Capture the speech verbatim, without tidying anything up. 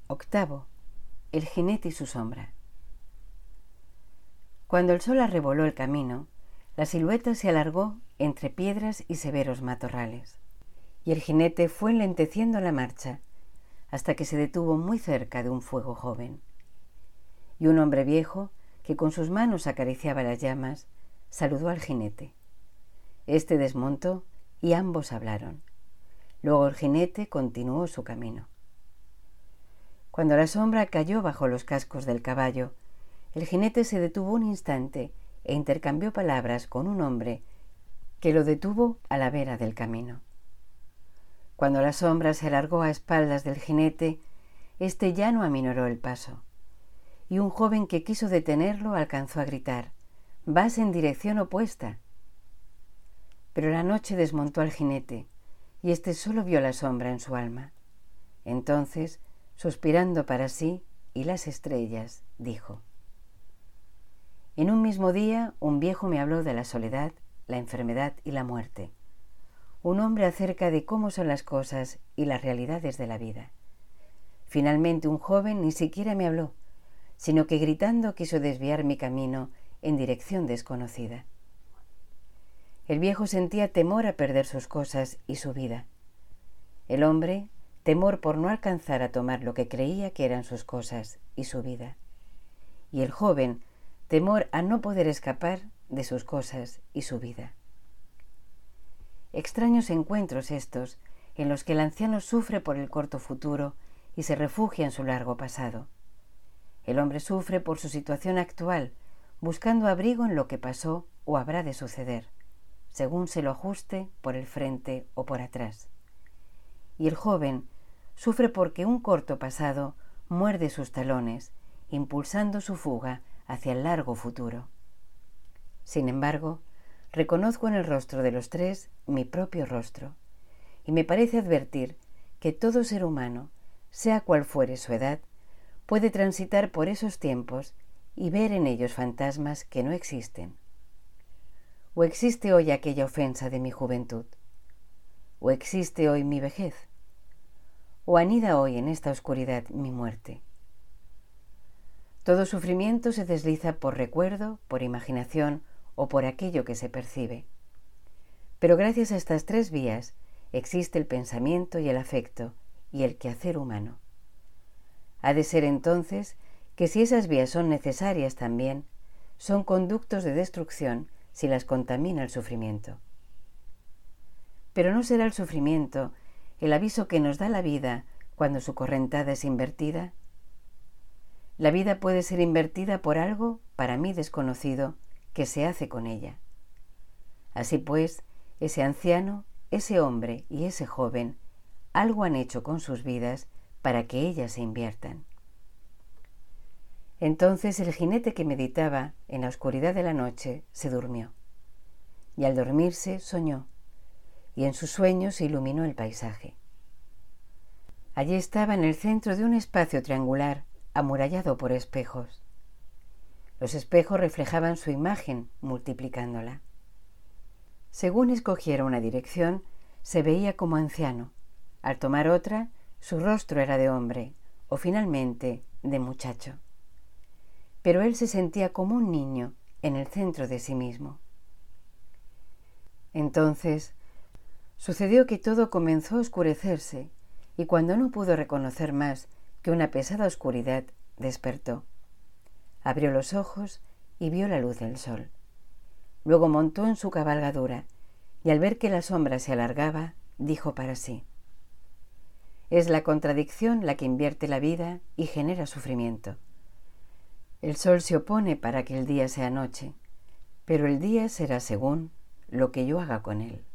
Octavo. El jinete y su sombra. Cuando el sol arreboló el camino, la silueta se alargó entre piedras y severos matorrales, y el jinete fue enlenteciendo la marcha hasta que se detuvo muy cerca de un fuego joven. Y un hombre viejo, que con sus manos acariciaba las llamas, saludó al jinete. Este desmontó y ambos hablaron. Luego el jinete continuó su camino. Cuando la sombra cayó bajo los cascos del caballo, el jinete se detuvo un instante e intercambió palabras con un hombre que lo detuvo a la vera del camino. Cuando la sombra se alargó a espaldas del jinete, éste ya no aminoró el paso, y un joven que quiso detenerlo alcanzó a gritar: «¡Vas en dirección opuesta!». Pero la noche desmontó al jinete, y éste solo vio la sombra en su alma. Entonces, suspirando para sí y las estrellas, dijo: «En un mismo día, un viejo me habló de la soledad, la enfermedad y la muerte. Un hombre acerca de cómo son las cosas y las realidades de la vida. Finalmente, un joven ni siquiera me habló, sino que gritando quiso desviar mi camino en dirección desconocida. El viejo sentía temor a perder sus cosas y su vida. El hombre, temor por no alcanzar a tomar lo que creía que eran sus cosas y su vida. Y el joven, temor a no poder escapar de sus cosas y su vida. Extraños encuentros estos, en los que el anciano sufre por el corto futuro y se refugia en su largo pasado. El hombre sufre por su situación actual, buscando abrigo en lo que pasó o habrá de suceder, según se lo ajuste por el frente o por atrás. Y el joven sufre porque un corto pasado muerde sus talones, impulsando su fuga hacia el largo futuro. Sin embargo, reconozco en el rostro de los tres mi propio rostro, y me parece advertir que todo ser humano, sea cual fuere su edad, puede transitar por esos tiempos y ver en ellos fantasmas que no existen. ¿O existe hoy aquella ofensa de mi juventud? ¿O existe hoy mi vejez? ¿O anida hoy en esta oscuridad mi muerte? Todo sufrimiento se desliza por recuerdo, por imaginación o por aquello que se percibe. Pero gracias a estas tres vías existe el pensamiento y el afecto y el quehacer humano. Ha de ser entonces que si esas vías son necesarias también, son conductos de destrucción si las contamina el sufrimiento. Pero ¿no será el sufrimiento el aviso que nos da la vida cuando su correntada es invertida? La vida puede ser invertida por algo, para mí desconocido, que se hace con ella. Así pues, ese anciano, ese hombre y ese joven, algo han hecho con sus vidas para que ellas se inviertan. Entonces el jinete que meditaba en la oscuridad de la noche se durmió, y al dormirse soñó, y en sus sueños se iluminó el paisaje. Allí estaba en el centro de un espacio triangular amurallado por espejos. Los espejos reflejaban su imagen, multiplicándola. Según escogiera una dirección, se veía como anciano. Al tomar otra, su rostro era de hombre, o finalmente de muchacho. Pero él se sentía como un niño en el centro de sí mismo. Entonces, sucedió que todo comenzó a oscurecerse, y cuando no pudo reconocer más que una pesada oscuridad, despertó. Abrió los ojos y vio la luz del sol. Luego montó en su cabalgadura, y al ver que la sombra se alargaba, dijo para sí: «Es la contradicción la que invierte la vida y genera sufrimiento. El sol se opone para que el día sea noche, pero el día será según lo que yo haga con él».